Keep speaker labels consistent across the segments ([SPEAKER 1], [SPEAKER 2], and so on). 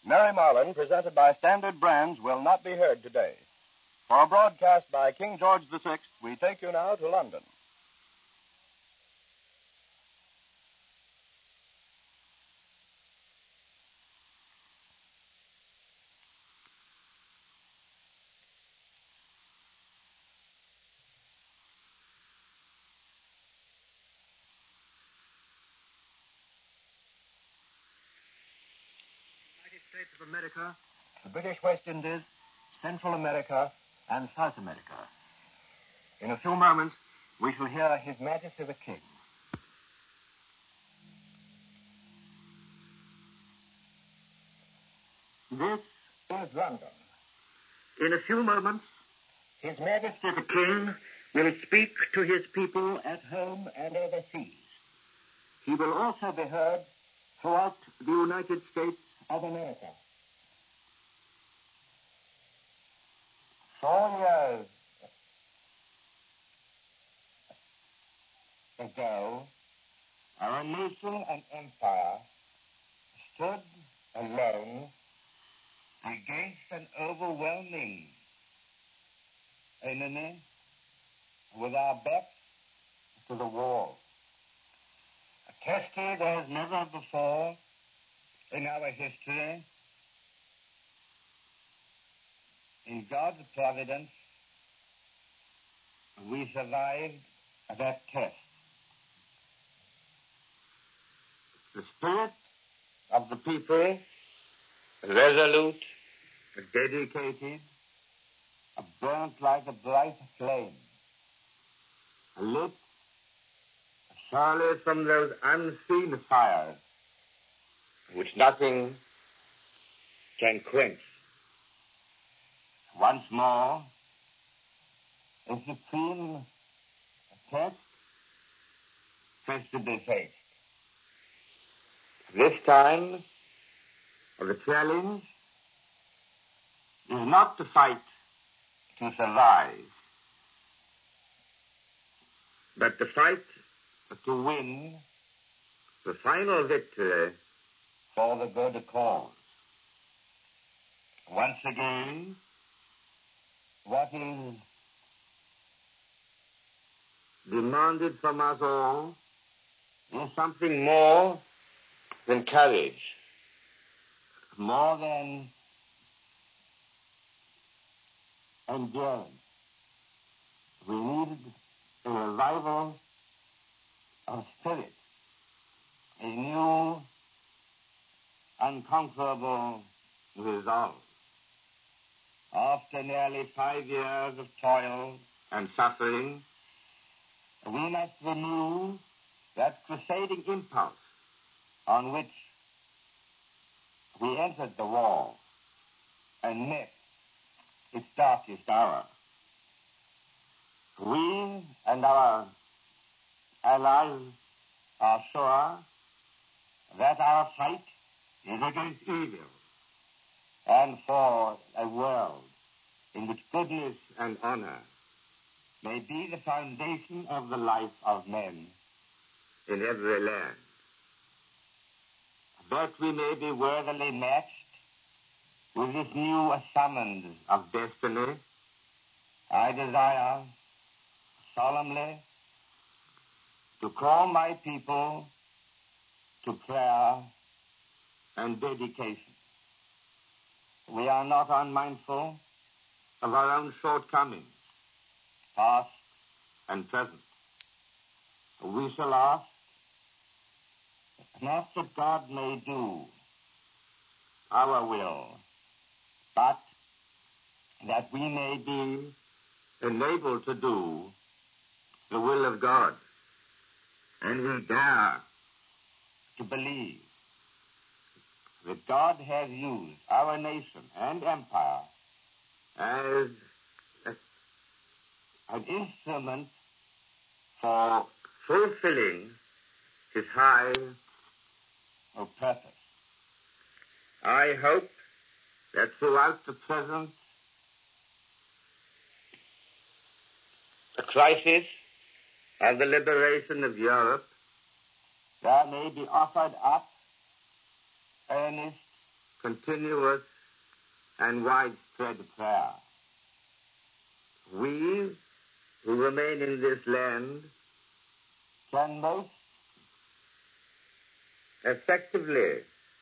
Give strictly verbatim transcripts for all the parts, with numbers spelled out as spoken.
[SPEAKER 1] Mary Marlin, presented by Standard Brands, will not be heard today. For a broadcast by King George the Sixth, we take you now to London.
[SPEAKER 2] States of America, the British West Indies, Central America, and South America. In a few moments, we shall hear His Majesty the King. This is London. In a few moments, His Majesty the King will speak to his people at home and overseas. He will also be heard throughout the United States of America. Four years ago, our nation and empire stood alone against an overwhelming enemy with our backs to the wall. Tested as never before in our history, in God's providence, we survived that test. The spirit of the people, resolute, dedicated, burnt like a bright flame, lit surely from those unseen fires which nothing can quench. Once more, a supreme test has to be faced. This time, the challenge is not to fight to survive, but to fight to win the final victory for the good cause. Once again, what is demanded from us all is something more than courage, more than endurance. We need a revival of spirit, a new, unconquerable resolve. After nearly five years of toil and suffering, we must renew that crusading impulse on which we entered the war and met its darkest hour. We and our allies are sure that our fight is against evil and for a world in which goodness and honor may be the foundation of the life of men in every land. That we may be worthily matched with this new summons of destiny, I desire solemnly to call my people to prayer and dedication. We are not unmindful of our own shortcomings, past and present. We shall ask not that God may do our will, but that we may be enabled to do the will of God. And we dare to believe that God has used our nation and empire as an instrument for fulfilling his high purpose. I hope that throughout the present crisis of the liberation of Europe, there may be offered up earnest continuous, and widespread prayer. We who remain in this land can most effectively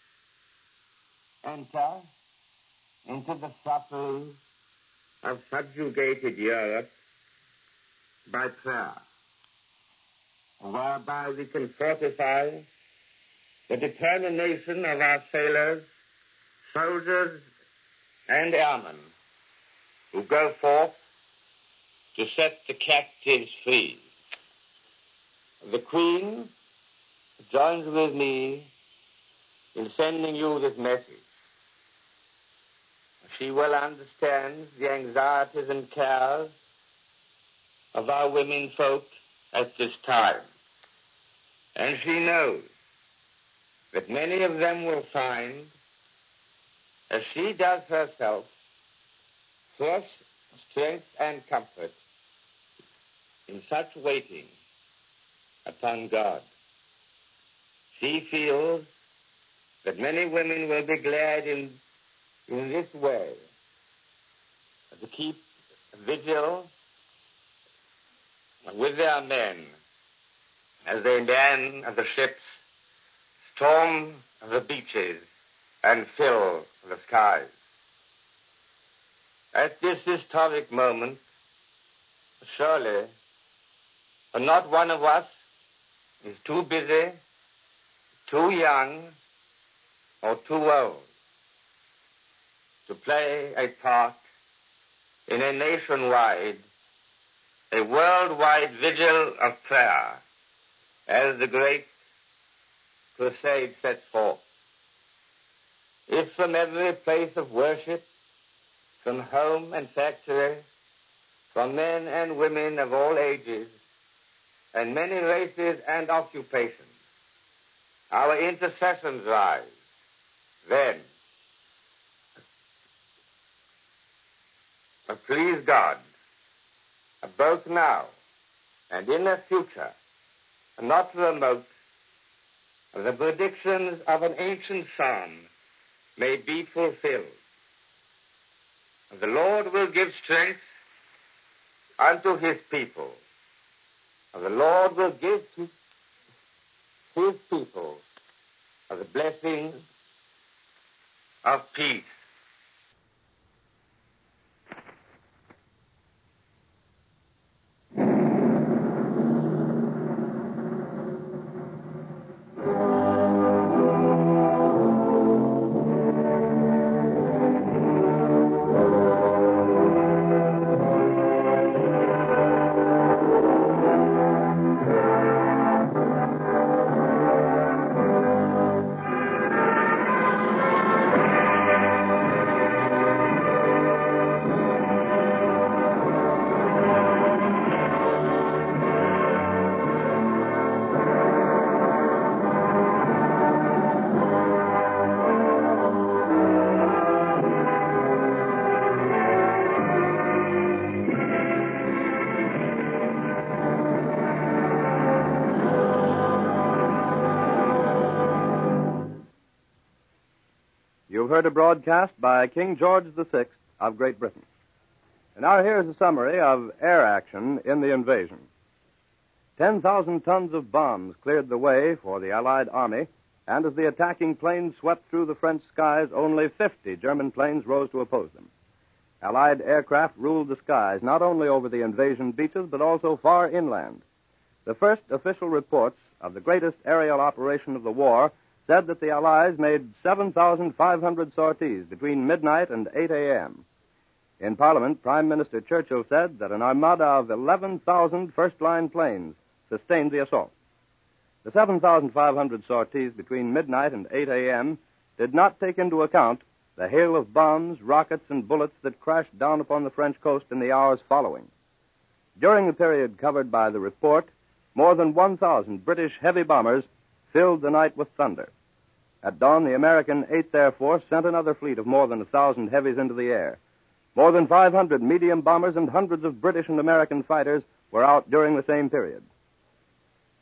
[SPEAKER 2] enter into the sufferings of subjugated Europe by prayer, whereby we can fortify the determination of our sailors, soldiers, and airmen who go forth to set the captives free. The Queen joins with me in sending you this message. She well understands the anxieties and cares of our women folk at this time, and she knows that many of them will find, as she does herself, fresh strength and comfort in such waiting upon God. She feels that many women will be glad in, in this way to keep vigil with their men as they man the ships, storm the beaches, and fill the skies. At this historic moment, surely not one of us is too busy, too young, or too old to play a part in a nationwide, a worldwide vigil of prayer as the great crusade sets forth. If from every place of worship, from home and factory, from men and women of all ages, and many races and occupations, our intercessions rise, then, please God, both now and in the future, not remote, the predictions of an ancient psalm may be fulfilled. The Lord will give strength unto his people. The Lord will give to his people the blessing of peace.
[SPEAKER 1] You've heard a broadcast by King George the Sixth of Great Britain. And now here's a summary of air action in the invasion. ten thousand tons of bombs cleared the way for the Allied army, and as the attacking planes swept through the French skies, only fifty German planes rose to oppose them. Allied aircraft ruled the skies not only over the invasion beaches, but also far inland. The first official reports of the greatest aerial operation of the war said that the Allies made seven thousand five hundred sorties between midnight and eight a.m. In Parliament, Prime Minister Churchill said that an armada of eleven thousand first-line planes sustained the assault. The seven thousand five hundred sorties between midnight and eight a.m. did not take into account the hail of bombs, rockets, and bullets that crashed down upon the French coast in the hours following. During the period covered by the report, more than one thousand British heavy bombers filled the night with thunder. At dawn, the American eighth Air Force sent another fleet of more than a thousand heavies into the air. More than five hundred medium bombers and hundreds of British and American fighters were out during the same period.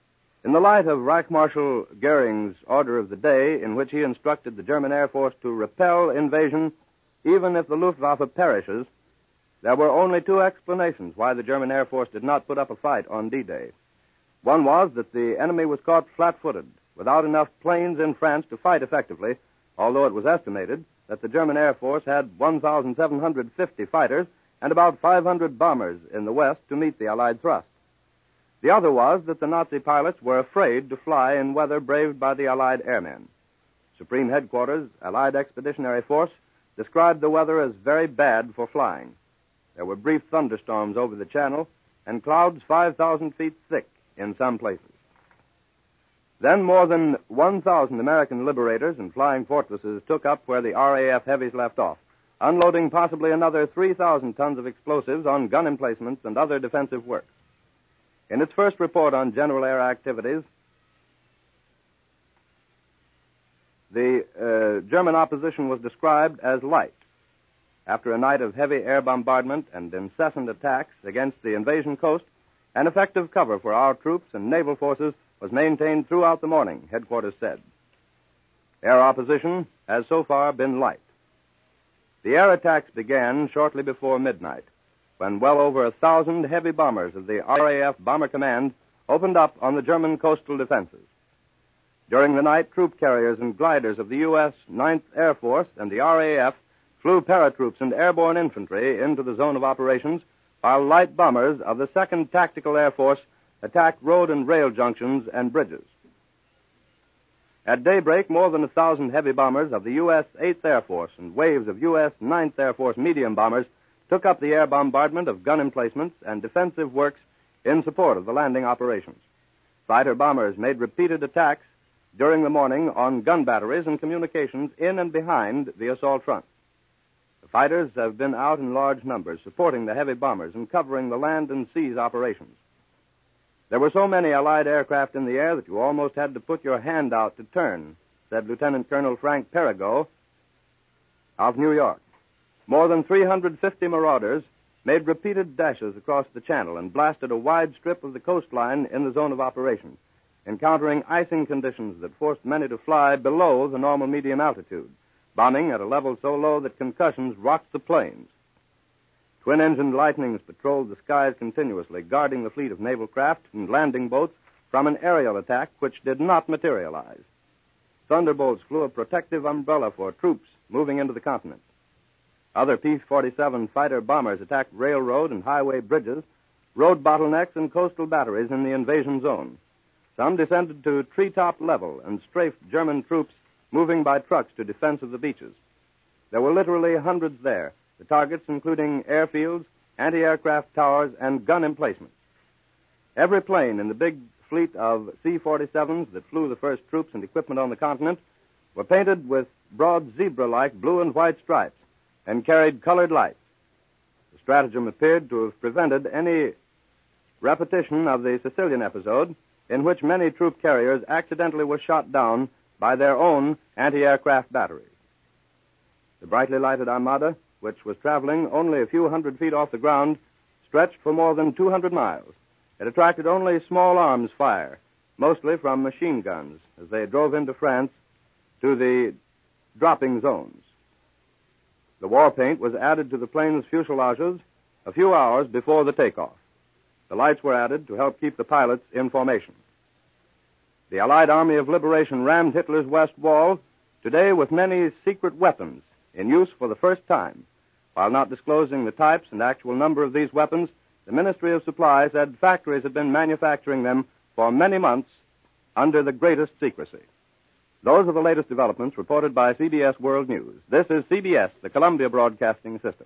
[SPEAKER 1] In the light of Reich Marshal Goering's order of the day, in which he instructed the German Air Force to repel invasion even if the Luftwaffe perishes, there were only two explanations why the German Air Force did not put up a fight on D-Day. One was that the enemy was caught flat-footed, without enough planes in France to fight effectively, although it was estimated that the German Air Force had one thousand seven hundred fifty fighters and about five hundred bombers in the West to meet the Allied thrust. The other was that the Nazi pilots were afraid to fly in weather braved by the Allied airmen. Supreme Headquarters, Allied Expeditionary Force, described the weather as very bad for flying. There were brief thunderstorms over the Channel and clouds five thousand feet thick in some places. Then more than one thousand American liberators and flying fortresses took up where the R A F heavies left off, unloading possibly another three thousand tons of explosives on gun emplacements and other defensive work. In its first report on general air activities, the uh, German opposition was described as light. After a night of heavy air bombardment and incessant attacks against the invasion coast, an effective cover for our troops and naval forces was maintained throughout the morning, headquarters said. Air opposition has so far been light. The air attacks began shortly before midnight, when well over a thousand heavy bombers of the R A F Bomber Command opened up on the German coastal defenses. During the night, troop carriers and gliders of the U S ninth Air Force and the R A F flew paratroops and airborne infantry into the zone of operations, while light bombers of the second Tactical Air Force attacked road and rail junctions and bridges. At daybreak, more than a thousand heavy bombers of the U S eighth Air Force and waves of U S ninth Air Force medium bombers took up the air bombardment of gun emplacements and defensive works in support of the landing operations. Fighter bombers made repeated attacks during the morning on gun batteries and communications in and behind the assault front. The fighters have been out in large numbers, supporting the heavy bombers and covering the land and seas operations. There were so many Allied aircraft in the air that you almost had to put your hand out to turn, said Lieutenant Colonel Frank Perigo of New York. More than three hundred fifty marauders made repeated dashes across the Channel and blasted a wide strip of the coastline in the zone of operations, encountering icing conditions that forced many to fly below the normal medium altitude, bombing at a level so low that concussions rocked the planes. Twin-engined Lightnings patrolled the skies continuously, guarding the fleet of naval craft and landing boats from an aerial attack which did not materialize. Thunderbolts flew a protective umbrella for troops moving into the continent. Other P forty-seven fighter bombers attacked railroad and highway bridges, road bottlenecks, and coastal batteries in the invasion zone. Some descended to treetop level and strafed German troops moving by trucks to defense of the beaches. There were literally hundreds there, the targets including airfields, anti-aircraft towers, and gun emplacements. Every plane in the big fleet of C forty-sevens that flew the first troops and equipment on the continent were painted with broad zebra-like blue and white stripes and carried colored lights. The stratagem appeared to have prevented any repetition of the Sicilian episode, in which many troop carriers accidentally were shot down by their own anti-aircraft batteries. The brightly lighted armada, which was traveling only a few hundred feet off the ground, stretched for more than two hundred miles. It attracted only small arms fire, mostly from machine guns, as they drove into France to the dropping zones. The war paint was added to the plane's fuselages a few hours before the takeoff. The lights were added to help keep the pilots in formation. The Allied Army of Liberation rammed Hitler's West Wall today with many secret weapons in use for the first time. While not disclosing the types and actual number of these weapons, the Ministry of Supply said factories had been manufacturing them for many months under the greatest secrecy. Those are the latest developments reported by C B S World News. This is C B S, the Columbia Broadcasting System.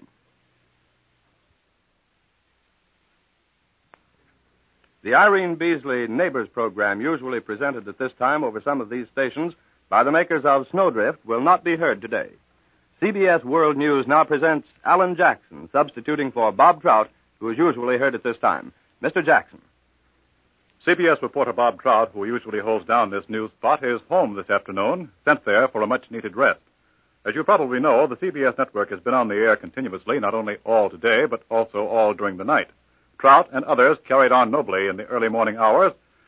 [SPEAKER 1] The Irene Beasley Neighbors program, usually presented at this time over some of these stations by the makers of Snowdrift, will not be heard today. C B S World News now presents Alan Jackson, substituting for Bob Trout, who is usually heard at this time. Mister Jackson.
[SPEAKER 3] C B S reporter Bob Trout, who usually holds down this news spot, is home this afternoon, sent there for a much-needed rest. As you probably know, the C B S network has been on the air continuously, not only all today, but also all during the night. Trout and others carried on nobly in the early morning hours,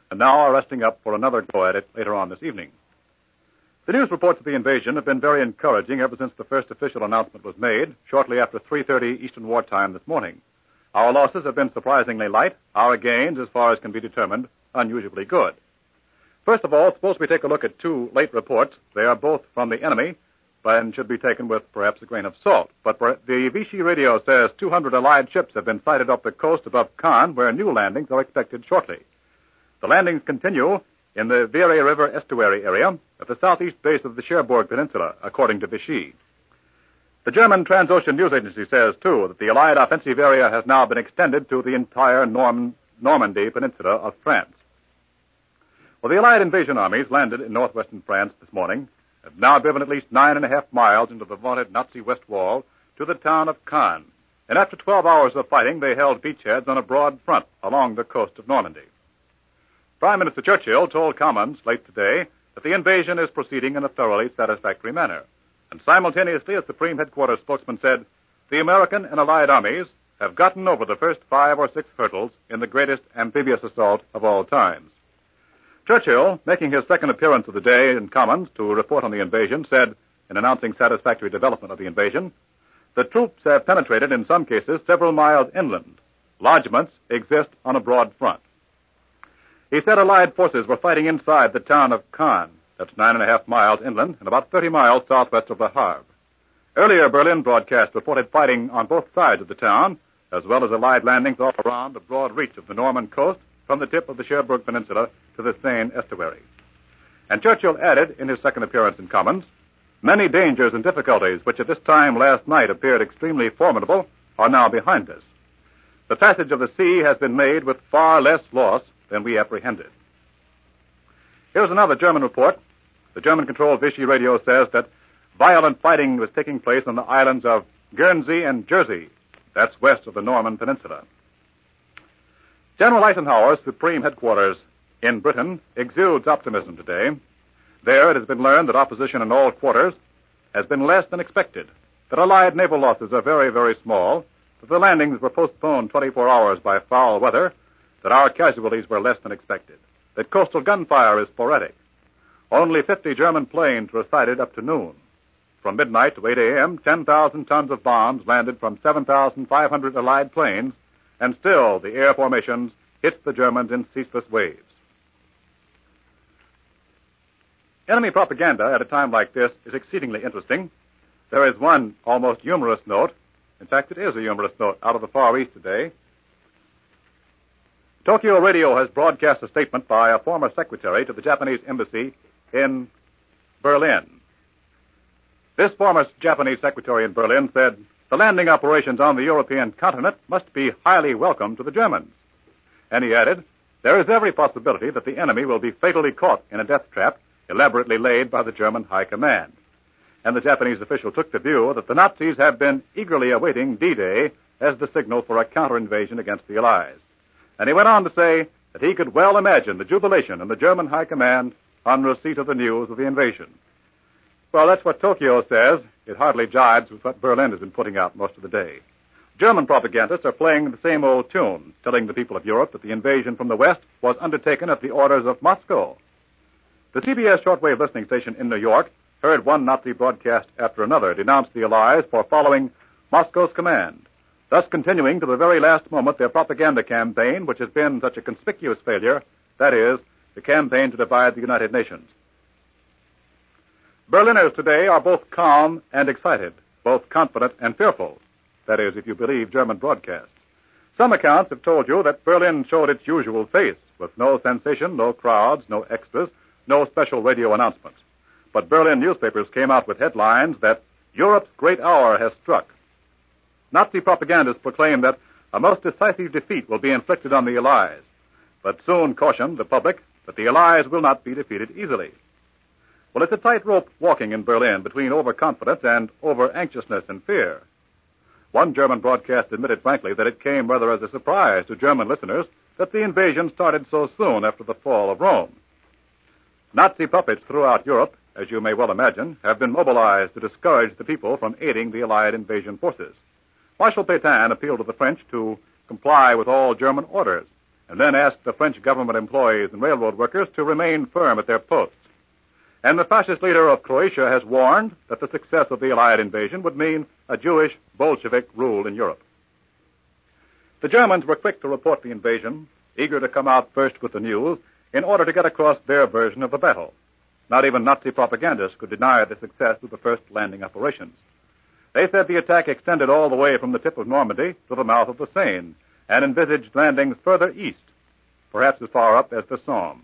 [SPEAKER 3] and now are resting up for another go at it later on this evening. The news reports of the invasion have been very encouraging ever since the first official announcement was made, shortly after three thirty Eastern Wartime this morning. Our losses have been surprisingly light, our gains, as far as can be determined, unusually good. First of all, suppose we take a look at two late reports. They are both from the enemy, and should be taken with perhaps a grain of salt. But the Vichy radio says two hundred Allied ships have been sighted off the coast above Caen, where new landings are expected shortly. The landings continue in the Viere River estuary area at the southeast base of the Cherbourg Peninsula, according to Vichy. The German Transocean News Agency says, too, that the Allied offensive area has now been extended to the entire Norm- Normandy Peninsula of France. Well, the Allied invasion armies landed in northwestern France this morning, have now driven at least nine and a half miles into the vaunted Nazi West Wall to the town of Caen. And after twelve hours of fighting, they held beachheads on a broad front along the coast of Normandy. Prime Minister Churchill told Commons late today that the invasion is proceeding in a thoroughly satisfactory manner. And simultaneously, a Supreme Headquarters spokesman said, the American and Allied armies have gotten over the first five or six hurdles in the greatest amphibious assault of all times. Churchill, making his second appearance of the day in Commons to report on the invasion, said, in announcing satisfactory development of the invasion, the troops have penetrated in some cases several miles inland. Lodgements exist on a broad front. He said Allied forces were fighting inside the town of Caen. That's nine and a half miles inland and about thirty miles southwest of the Havre. Earlier, Berlin broadcast reported fighting on both sides of the town, as well as Allied landings all around the broad reach of the Norman coast from the tip of the Cherbourg Peninsula to the Seine estuary. And Churchill added in his second appearance in Commons, many dangers and difficulties which at this time last night appeared extremely formidable are now behind us. The passage of the sea has been made with far less loss than we apprehended. Here's another German report. The German-controlled Vichy radio says that violent fighting was taking place on the islands of Guernsey and Jersey. That's west of the Norman Peninsula. General Eisenhower's Supreme Headquarters in Britain exudes optimism today. There it has been learned that opposition in all quarters has been less than expected, that Allied naval losses are very, very small, that the landings were postponed twenty-four hours by foul weather, that our casualties were less than expected, that coastal gunfire is sporadic. Only fifty German planes were sighted up to noon. From midnight to eight a.m., ten thousand tons of bombs landed from seven thousand five hundred Allied planes, and still the air formations hit the Germans in ceaseless waves. Enemy propaganda at a time like this is exceedingly interesting. There is one almost humorous note. In fact, it is a humorous note out of the Far East today. Tokyo Radio has broadcast a statement by a former secretary to the Japanese embassy in Berlin. This former Japanese secretary in Berlin said, the landing operations on the European continent must be highly welcome to the Germans. And he added, there is every possibility that the enemy will be fatally caught in a death trap elaborately laid by the German High Command. And the Japanese official took the view that the Nazis have been eagerly awaiting D-Day as the signal for a counter-invasion against the Allies. And he went on to say that he could well imagine the jubilation in the German High Command on receipt of the news of the invasion. Well, that's what Tokyo says. It hardly jives with what Berlin has been putting out most of the day. German propagandists are playing the same old tune, telling the people of Europe that the invasion from the West was undertaken at the orders of Moscow. The C B S shortwave listening station in New York heard one Nazi broadcast after another denounce the Allies for following Moscow's command, thus continuing to the very last moment their propaganda campaign, which has been such a conspicuous failure, that is, the campaign to divide the United Nations. Berliners today are both calm and excited, both confident and fearful. That is, if you believe German broadcasts. Some accounts have told you that Berlin showed its usual face, with no sensation, no crowds, no extras, no special radio announcements. But Berlin newspapers came out with headlines that Europe's great hour has struck. Nazi propagandists proclaimed that a most decisive defeat will be inflicted on the Allies, but soon cautioned the public that the Allies will not be defeated easily. Well, it's a tightrope walking in Berlin between overconfidence and over-anxiousness and fear. One German broadcast admitted frankly that it came rather as a surprise to German listeners that the invasion started so soon after the fall of Rome. Nazi puppets throughout Europe, as you may well imagine, have been mobilized to discourage the people from aiding the Allied invasion forces. Marshal Pétain appealed to the French to comply with all German orders, and then asked the French government employees and railroad workers to remain firm at their posts. And the fascist leader of Croatia has warned that the success of the Allied invasion would mean a Jewish Bolshevik rule in Europe. The Germans were quick to report the invasion, eager to come out first with the news in order to get across their version of the battle. Not even Nazi propagandists could deny the success of the first landing operations. They said the attack extended all the way from the tip of Normandy to the mouth of the Seine, and envisaged landings further east, perhaps as far up as the Somme.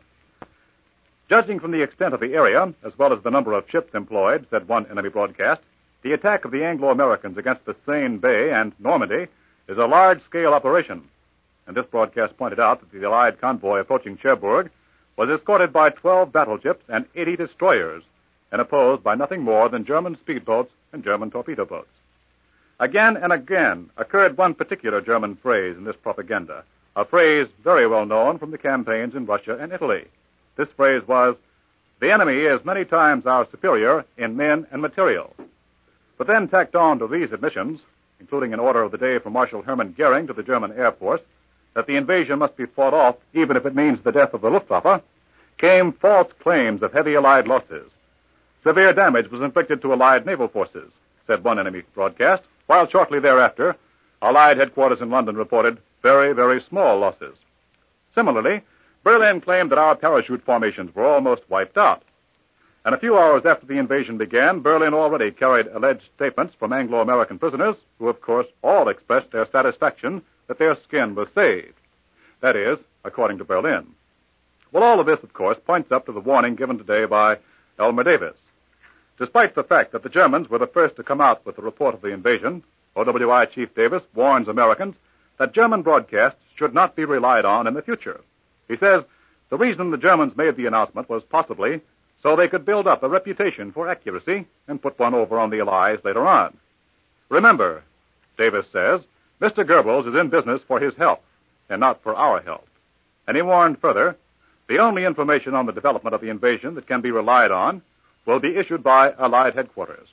[SPEAKER 3] Judging from the extent of the area, as well as the number of ships employed, said one enemy broadcast, the attack of the Anglo-Americans against the Seine Bay and Normandy is a large-scale operation. And this broadcast pointed out that the Allied convoy approaching Cherbourg was escorted by twelve battleships and eighty destroyers, and opposed by nothing more than German speedboats and German torpedo boats. Again and again occurred one particular German phrase in this propaganda, a phrase very well known from the campaigns in Russia and Italy. This phrase was, "The enemy is many times our superior in men and material." But then tacked on to these admissions, including an order of the day from Marshal Hermann Goering to the German Air Force, that the invasion must be fought off even if it means the death of the Luftwaffe, came false claims of heavy Allied losses. Severe damage was inflicted to Allied naval forces, said one enemy broadcast, while shortly thereafter, Allied headquarters in London reported very, very small losses. Similarly, Berlin claimed that our parachute formations were almost wiped out. And a few hours after the invasion began, Berlin already carried alleged statements from Anglo-American prisoners, who of course all expressed their satisfaction that their skin was saved. That is, according to Berlin. Well, all of this, of course, points up to the warning given today by Elmer Davis. Despite the fact that the Germans were the first to come out with the report of the invasion, O W I Chief Davis warns Americans that German broadcasts should not be relied on in the future. He says the reason the Germans made the announcement was possibly so they could build up a reputation for accuracy and put one over on the Allies later on. Remember, Davis says, Mister Goebbels is in business for his health and not for our health. And he warned further, the only information on the development of the invasion that can be relied on will be issued by Allied headquarters.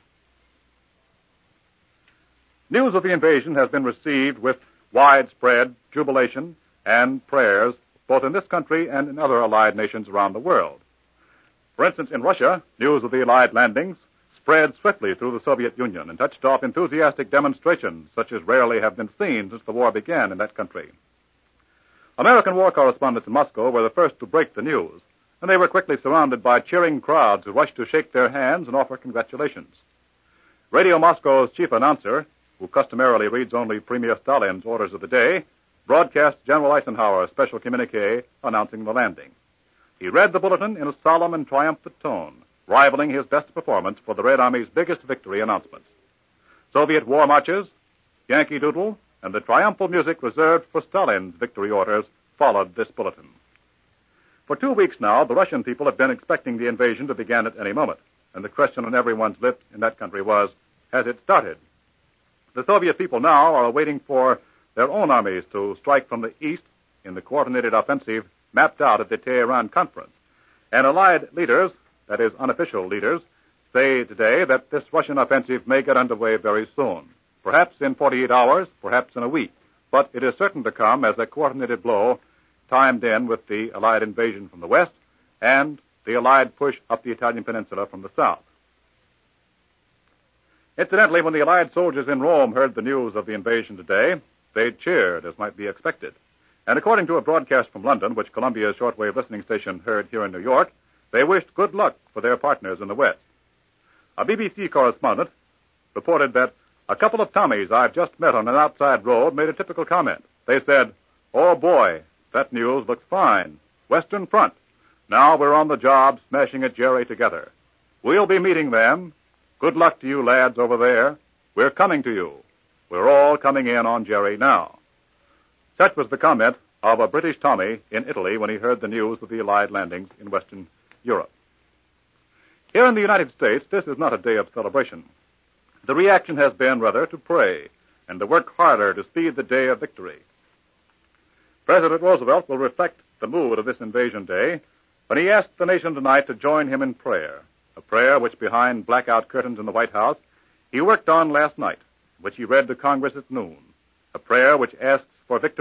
[SPEAKER 3] News of the invasion has been received with widespread jubilation and prayers both in this country and in other Allied nations around the world. For instance, in Russia, news of the Allied landings spread swiftly through the Soviet Union and touched off enthusiastic demonstrations such as rarely have been seen since the war began in that country. American war correspondents in Moscow were the first to break the news, and they were quickly surrounded by cheering crowds who rushed to shake their hands and offer congratulations. Radio Moscow's chief announcer, who customarily reads only Premier Stalin's orders of the day, broadcast General Eisenhower's special communique announcing the landing. He read the bulletin in a solemn and triumphant tone, rivaling his best performance for the Red Army's biggest victory announcements. Soviet war marches, Yankee Doodle, and the triumphal music reserved for Stalin's victory orders followed this bulletin. For two weeks now, the Russian people have been expecting the invasion to begin at any moment, and the question on everyone's lips in that country was, has it started? The Soviet people now are waiting for their own armies to strike from the east in the coordinated offensive mapped out at the Tehran conference. And Allied leaders, that is, unofficial leaders, say today that this Russian offensive may get underway very soon, perhaps in forty-eight hours, perhaps in a week, but it is certain to come as a coordinated blow timed in with the Allied invasion from the west and the Allied push up the Italian peninsula from the south. Incidentally, when the Allied soldiers in Rome heard the news of the invasion today, they cheered, as might be expected. And according to a broadcast from London, which Columbia's shortwave listening station heard here in New York, they wished good luck for their partners in the West. A B B C correspondent reported that a couple of Tommies I've just met on an outside road made a typical comment. They said, "Oh boy, that news looks fine. Western Front. Now we're on the job smashing at Jerry together. We'll be meeting them. Good luck to you lads over there. We're coming to you. We're all coming in on Jerry now." Such was the comment of a British Tommy in Italy when he heard the news of the Allied landings in Western Europe. Here in the United States, this is not a day of celebration. The reaction has been, rather, to pray and to work harder to speed the day of victory. President Roosevelt will reflect the mood of this invasion day when he asked the nation tonight to join him in prayer, a prayer which, behind blackout curtains in the White House, he worked on last night, which he read to Congress at noon, a prayer which asks for victory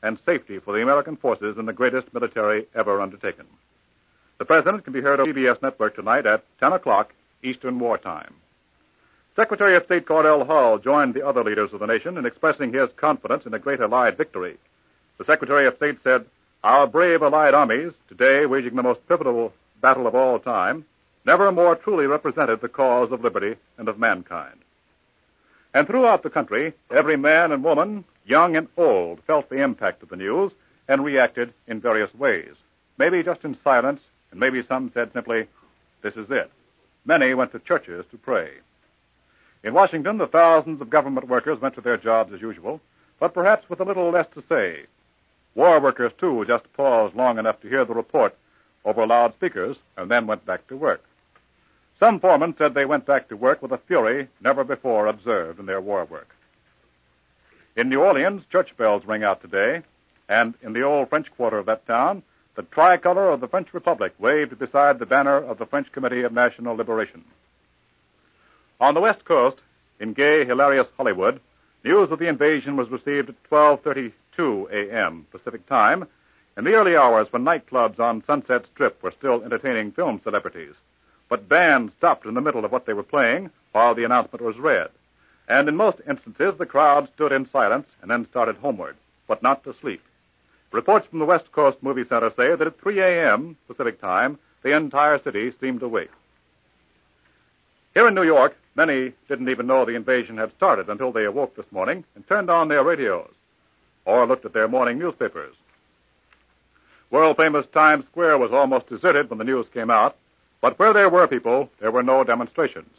[SPEAKER 3] and safety for the American forces in the greatest military ever undertaken. The President can be heard on C B S Network tonight at ten o'clock Eastern Wartime. Secretary of State Cordell Hull joined the other leaders of the nation in expressing his confidence in a great Allied victory. The Secretary of State said, "Our brave Allied armies, today waging the most pivotal battle of all time, never more truly represented the cause of liberty and of mankind." And throughout the country, every man and woman, young and old, felt the impact of the news and reacted in various ways. Maybe just in silence, and maybe some said simply, "This is it." Many went to churches to pray. In Washington, the thousands of government workers went to their jobs as usual, but perhaps with a little less to say. War workers, too, just paused long enough to hear the report over loudspeakers and then went back to work. Some foremen said they went back to work with a fury never before observed in their war work. In New Orleans, church bells rang out today, and in the old French quarter of that town, the tricolor of the French Republic waved beside the banner of the French Committee of National Liberation. On the West Coast, in gay, hilarious Hollywood, news of the invasion was received at twelve thirty-two a.m. Pacific Time, in the early hours when nightclubs on Sunset Strip were still entertaining film celebrities. But bands stopped in the middle of what they were playing while the announcement was read. And in most instances, the crowd stood in silence and then started homeward, but not to sleep. Reports from the West Coast Movie Center say that at three a.m. Pacific Time, the entire city seemed awake. Here in New York, many didn't even know the invasion had started until they awoke this morning and turned on their radios or looked at their morning newspapers. World-famous Times Square was almost deserted when the news came out, but where there were people, there were no demonstrations.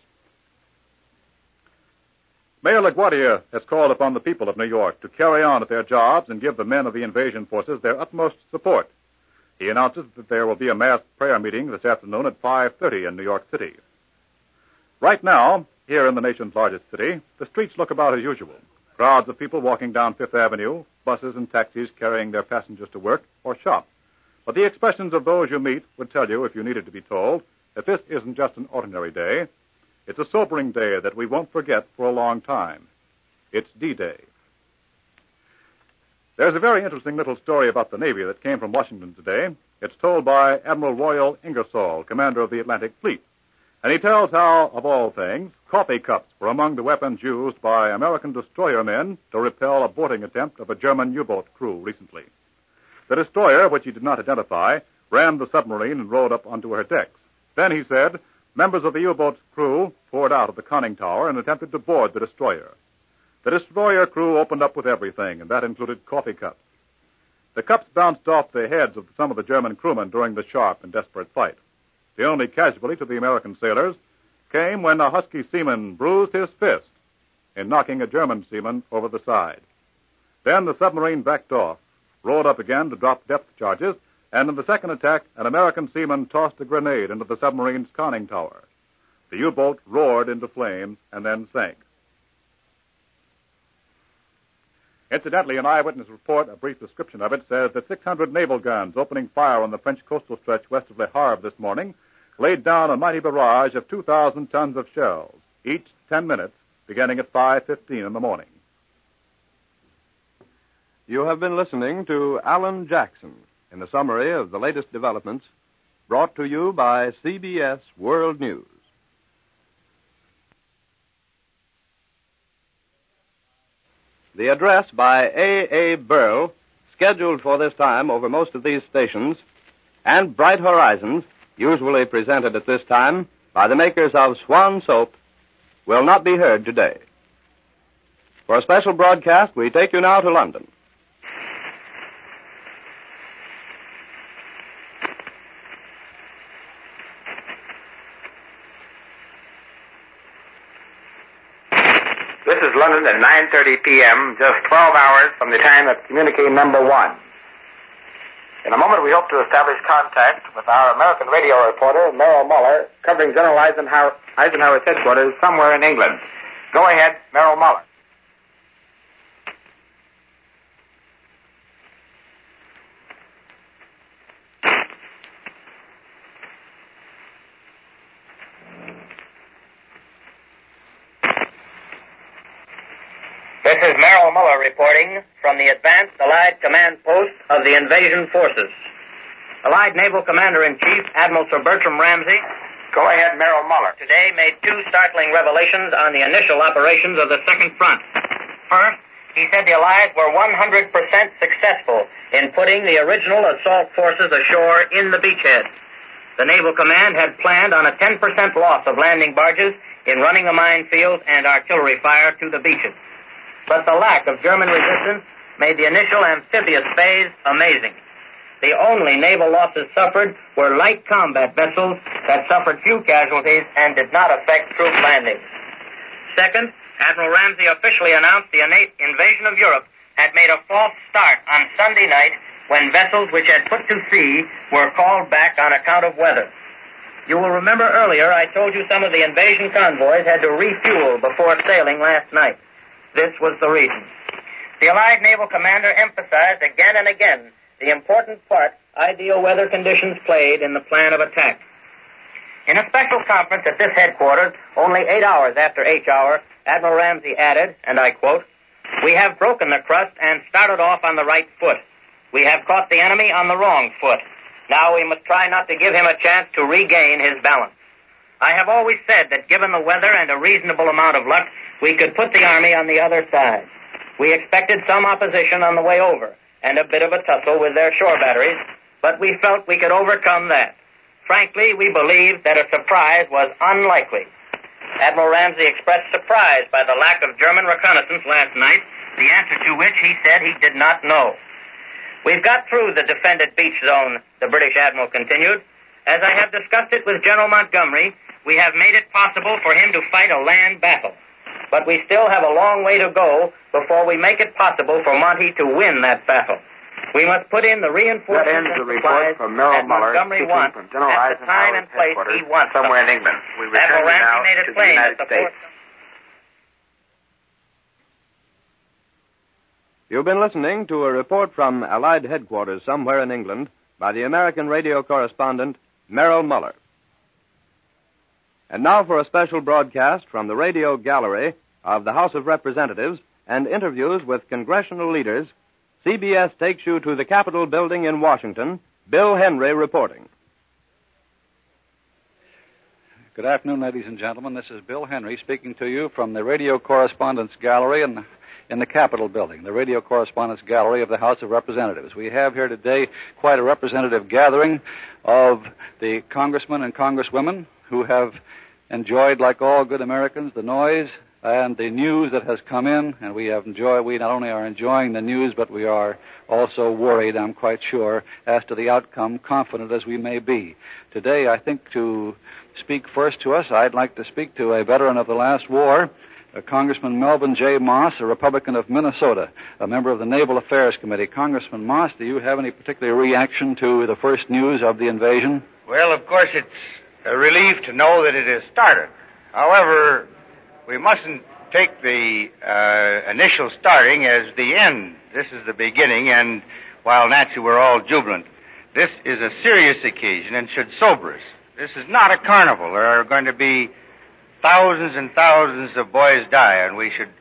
[SPEAKER 3] Mayor LaGuardia has called upon the people of New York to carry on at their jobs and give the men of the invasion forces their utmost support. He announces that there will be a mass prayer meeting this afternoon at five thirty in New York City. Right now, here in the nation's largest city, the streets look about as usual. Crowds of people walking down Fifth Avenue, buses and taxis carrying their passengers to work or shop. But the expressions of those you meet would tell you, if you needed to be told, that this isn't just an ordinary day. It's a sobering day that we won't forget for a long time. It's D-Day. There's a very interesting little story about the Navy that came from Washington today. It's told by Admiral Royal Ingersoll, commander of the Atlantic Fleet. And he tells how, of all things, coffee cups were among the weapons used by American destroyer men to repel a boarding attempt of a German U-boat crew recently. The destroyer, which he did not identify, rammed the submarine and rode up onto her decks. Then, he said, members of the U-boat's crew poured out of the conning tower and attempted to board the destroyer. The destroyer crew opened up with everything, and that included coffee cups. The cups bounced off the heads of some of the German crewmen during the sharp and desperate fight. The only casualty to the American sailors came when a husky seaman bruised his fist in knocking a German seaman over the side. Then the submarine backed off, rolled up again to drop depth charges, and in the second attack, an American seaman tossed a grenade into the submarine's conning tower. The U-boat roared into flames and then sank. Incidentally, an eyewitness report, a brief description of it, says that six hundred naval guns opening fire on the French coastal stretch west of Le Havre this morning laid down a mighty barrage of two thousand tons of shells, each ten minutes, beginning at five fifteen in the morning.
[SPEAKER 1] You have been listening to Alan Jackson in a summary of the latest developments brought to you by C B S World News. The address by A. A. Burl, scheduled for this time over most of these stations, and Bright Horizons, usually presented at this time by the makers of Swan Soap, will not be heard today. For a special broadcast, we take you now to London.
[SPEAKER 2] This is London at nine thirty p.m., just twelve hours from the time of communique number one. In a moment, we hope to establish contact with our American radio reporter, Merrill Muller, covering General Eisenhower, Eisenhower's headquarters somewhere in England. Go ahead, Merrill Muller.
[SPEAKER 4] This is Merrill Muller reporting from the Advanced Allied Command Post of the Invasion Forces. Allied Naval Commander-in-Chief Admiral Sir Bertram Ramsay.
[SPEAKER 2] Go ahead, Merrill Muller.
[SPEAKER 4] Today made two startling revelations on the initial operations of the Second Front. First, he said the Allies were one hundred percent successful in putting the original assault forces ashore in the beachhead. The Naval Command had planned on a ten percent loss of landing barges in running the minefields and artillery fire to the beaches. But the lack of German resistance made the initial amphibious phase amazing. The only naval losses suffered were light combat vessels that suffered few casualties and did not affect troop landings. Second, Admiral Ramsay officially announced the invasion of Europe had made a false start on Sunday night when vessels which had put to sea were called back on account of weather. You will remember earlier I told you some of the invasion convoys had to refuel before sailing last night. This was the reason. The Allied Naval Commander emphasized again and again the important part ideal weather conditions played in the plan of attack. In a special conference at this headquarters, only eight hours after H hour, Admiral Ramsay added, and I quote, "We have broken the crust and started off on the right foot. We have caught the enemy on the wrong foot. Now we must try not to give him a chance to regain his balance. I have always said that given the weather and a reasonable amount of luck, we could put the Army on the other side. We expected some opposition on the way over and a bit of a tussle with their shore batteries, but we felt we could overcome that. Frankly, we believed that a surprise was unlikely." Admiral Ramsay expressed surprise by the lack of German reconnaissance last night, the answer to which he said he did not know. "We've got through the defended beach zone," the British Admiral continued. "As I have discussed it with General Montgomery, we have made it possible for him to fight a land battle. But we still have a long way to go before we make it possible for Monty to win that battle. We must put in the reinforcements
[SPEAKER 2] That ends
[SPEAKER 4] and
[SPEAKER 2] the report from Merrill
[SPEAKER 4] that
[SPEAKER 2] Muller,
[SPEAKER 4] Montgomery wants
[SPEAKER 2] from General
[SPEAKER 4] at the time and place
[SPEAKER 2] headquarters
[SPEAKER 4] he wants
[SPEAKER 2] somewhere
[SPEAKER 4] them.
[SPEAKER 2] in England. We return
[SPEAKER 4] Admiral
[SPEAKER 2] you
[SPEAKER 4] Ramsay
[SPEAKER 2] now
[SPEAKER 4] made it
[SPEAKER 2] to the
[SPEAKER 4] plain
[SPEAKER 2] United
[SPEAKER 4] that the
[SPEAKER 2] States.
[SPEAKER 4] force...
[SPEAKER 1] You've been listening to a report from Allied headquarters somewhere in England by the American radio correspondent Merrill Muller. And now for a special broadcast from the radio gallery of the House of Representatives and interviews with congressional leaders, C B S takes you to the Capitol building in Washington. Bill Henry reporting.
[SPEAKER 5] Good afternoon, ladies and gentlemen. This is Bill Henry speaking to you from the Radio Correspondence Gallery in, in the Capitol building, the Radio Correspondence Gallery of the House of Representatives. We have here today quite a representative gathering of the congressmen and congresswomen who have enjoyed, like all good Americans, the noise and the news that has come in, and we have enjoyed, we not only are enjoying the news, but we are also worried, I'm quite sure, as to the outcome, confident as we may be. Today, I think to speak first to us, I'd like to speak to a veteran of the last war, uh, Congressman Melvin J. Moss, a Republican of Minnesota, a member of the Naval Affairs Committee. Congressman Moss, do you have any particular reaction to the first news of the invasion?
[SPEAKER 6] Well, of course, it's a relief to know that it has started. However, we mustn't take the uh, initial starting as the end. This is the beginning, and while naturally we're all jubilant, this is a serious occasion and should sober us. This is not a carnival. There are going to be thousands and thousands of boys die, and we should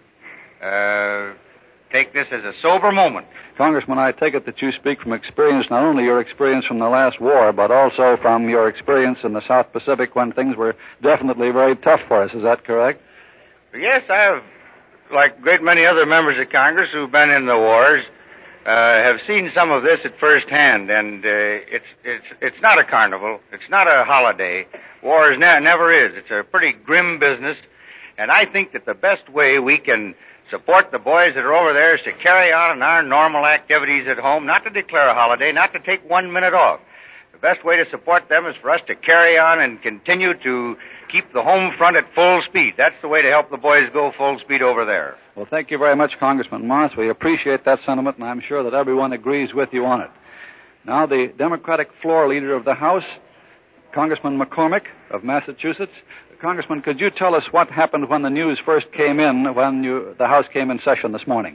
[SPEAKER 6] uh, take this as a sober moment.
[SPEAKER 5] Congressman, I take it that you speak from experience, not only your experience from the last war, but also from your experience in the South Pacific when things were definitely very tough for us. Is that correct?
[SPEAKER 6] Yes, I have, like a great many other members of Congress who've been in the wars, uh, have seen some of this at first hand, and uh, it's it's it's not a carnival. It's not a holiday. War is ne- never is. It's a pretty grim business, and I think that the best way we can support the boys that are over there is to carry on our normal activities at home, not to declare a holiday, not to take one minute off. The best way to support them is for us to carry on and continue to keep the home front at full speed. That's the way to help the boys go full speed over there.
[SPEAKER 5] Well, thank you very much, Congressman Moss. We appreciate that sentiment, and I'm sure that everyone agrees with you on it. Now, the Democratic floor leader of the House, Congressman McCormick of Massachusetts. Congressman, could you tell us what happened when the news first came in, when you, the House came in session this morning?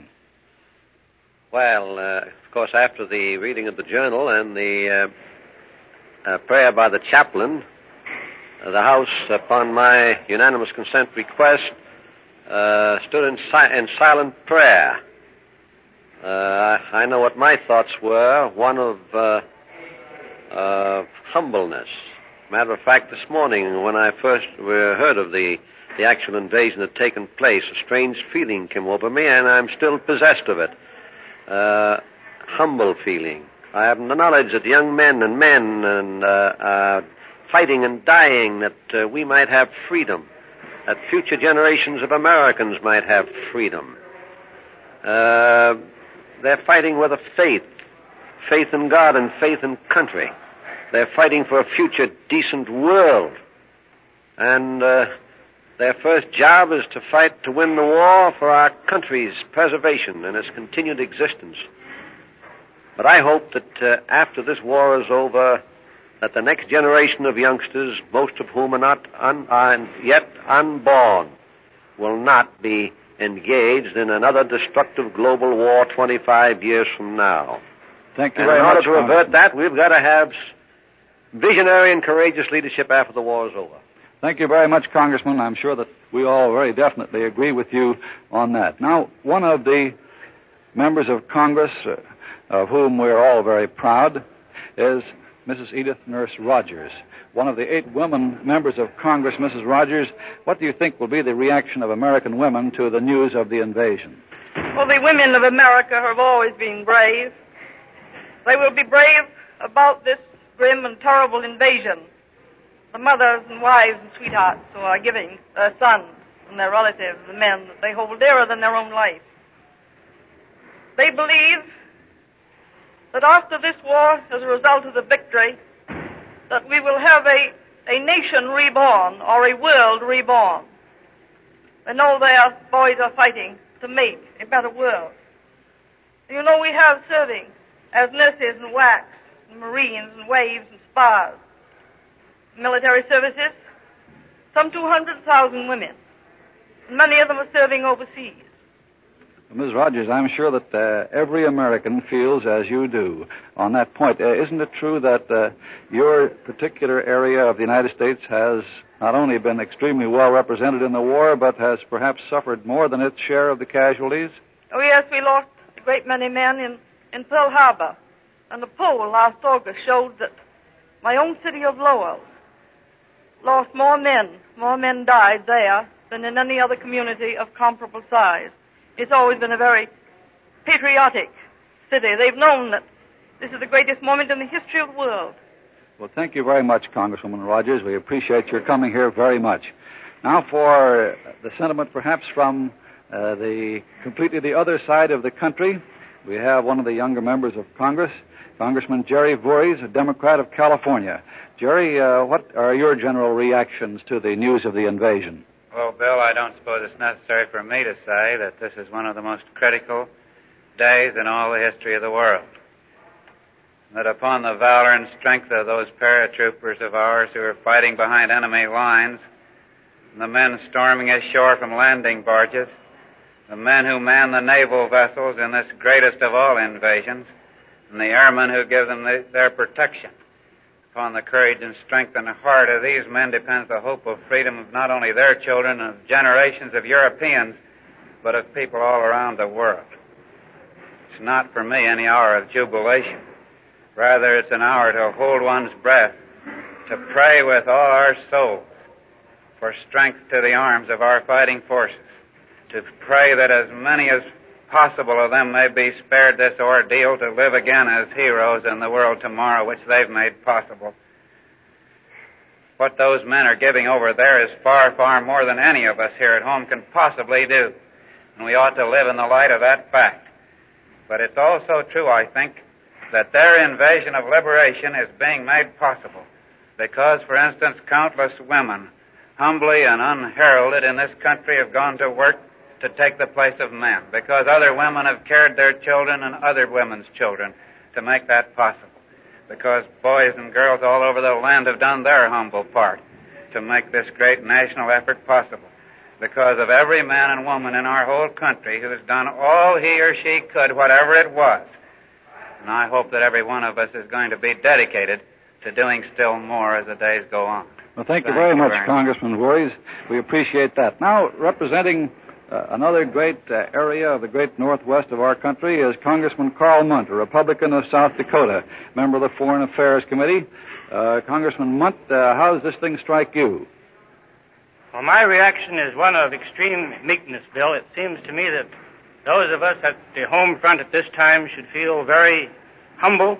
[SPEAKER 7] Well, uh, of course, after the reading of the journal and the uh, uh, prayer by the chaplain, Uh, the House, upon my unanimous consent request, uh, stood in, si- in silent prayer. Uh, I know what my thoughts were, one of uh, uh, humbleness. Matter of fact, this morning when I first uh, heard of the, the actual invasion that had taken place, a strange feeling came over me, and I'm still possessed of it. Uh, humble feeling. I have the knowledge that young men and men and uh, are fighting and dying that uh, we might have freedom, that future generations of Americans might have freedom. Uh, they're fighting with a faith, faith in God and faith in country. They're fighting for a future decent world. And uh, their first job is to fight to win the war for our country's preservation and its continued existence. But I hope that uh, after this war is over, that the next generation of youngsters, most of whom are not un- are yet unborn, will not be engaged in another destructive global war twenty-five years from now.
[SPEAKER 5] Thank you
[SPEAKER 7] and
[SPEAKER 5] very
[SPEAKER 7] in order
[SPEAKER 5] much,
[SPEAKER 7] to avert that, we've got to have visionary and courageous leadership after the war is over.
[SPEAKER 5] Thank you very much, Congressman. I'm sure that we all very definitely agree with you on that. Now, one of the members of Congress, uh, of whom we're all very proud, is Missus Edith Nurse Rogers. One of the eight women members of Congress, Missus Rogers, what do you think will be the reaction of American women to the news of the invasion?
[SPEAKER 8] Well, the women of America have always been brave. They will be brave about this grim and terrible invasion. The mothers and wives and sweethearts who are giving their sons and their relatives, the men that they hold dearer than their own life. They believe that after this war, as a result of the victory, that we will have a, a nation reborn or a world reborn. They know their boys are fighting to make a better world. You know, we have serving as nurses and W A C, and Marines and Waves and Spars, military services, some two hundred thousand women. And many of them are serving overseas.
[SPEAKER 5] Miz Rogers, I'm sure that uh, every American feels as you do on that point. Uh, isn't it true that uh, your particular area of the United States has not only been extremely well represented in the war, but has perhaps suffered more than its share of the casualties?
[SPEAKER 8] Oh, yes, we lost a great many men in, in Pearl Harbor. And the poll last August showed that my own city of Lowell lost more men, more men died there than in any other community of comparable size. It's always been a very patriotic city. They've known that this is the greatest moment in the history of the world.
[SPEAKER 5] Well, thank you very much, Congresswoman Rogers. We appreciate your coming here very much. Now for the sentiment perhaps from uh, the completely the other side of the country, we have one of the younger members of Congress, Congressman Jerry Voorhees, a Democrat of California. Jerry, uh, what are your general reactions to the news of the invasion?
[SPEAKER 6] Well, Bill, I don't suppose it's necessary for me to say that this is one of the most critical days in all the history of the world. That upon the valor and strength of those paratroopers of ours who are fighting behind enemy lines, and the men storming ashore from landing barges, the men who man the naval vessels in this greatest of all invasions, and the airmen who give them the, their protection. Upon the courage and strength and heart of these men depends the hope of freedom of not only their children and of generations of Europeans, but of people all around the world. It's not for me any hour of jubilation. Rather, it's an hour to hold one's breath, to pray with all our souls for strength to the arms of our fighting forces, to pray that as many as possible of them may be spared this ordeal to live again as heroes in the world tomorrow, which they've made possible. What those men are giving over there is far, far more than any of us here at home can possibly do, and we ought to live in the light of that fact. But it's also true, I think, that their invasion of liberation is being made possible because, for instance, countless women, humbly and unheralded in this country, have gone to work to take the place of men, because other women have carried their children and other women's children to make that possible, because boys and girls all over the land have done their humble part to make this great national effort possible, because of every man and woman in our whole country who has done all he or she could, whatever it was. And I hope that every one of us is going to be dedicated to doing still more as the days go on.
[SPEAKER 5] Well, thank, thank you very
[SPEAKER 6] you
[SPEAKER 5] much,
[SPEAKER 6] very
[SPEAKER 5] Congressman Voorhees. We appreciate that. Now, representing Uh, another great uh, area of the great northwest of our country is Congressman Carl Munt, a Republican of South Dakota, member of the Foreign Affairs Committee. Uh, Congressman Munt, uh, how does this thing strike you?
[SPEAKER 9] Well, my reaction is one of extreme meekness, Bill. It seems to me that those of us at the home front at this time should feel very humble,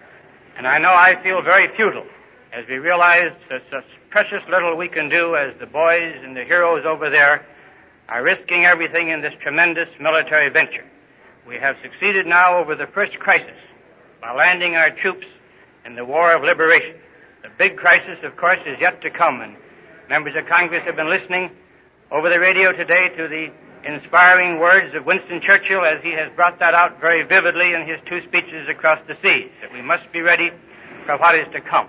[SPEAKER 9] and I know I feel very futile as we realize that such precious little we can do as the boys and the heroes over there are risking everything in this tremendous military venture. We have succeeded now over the first crisis by landing our troops in the War of Liberation. The big crisis, of course, is yet to come, and members of Congress have been listening over the radio today to the inspiring words of Winston Churchill as he has brought that out very vividly in his two speeches across the seas, that we must be ready for what is to come.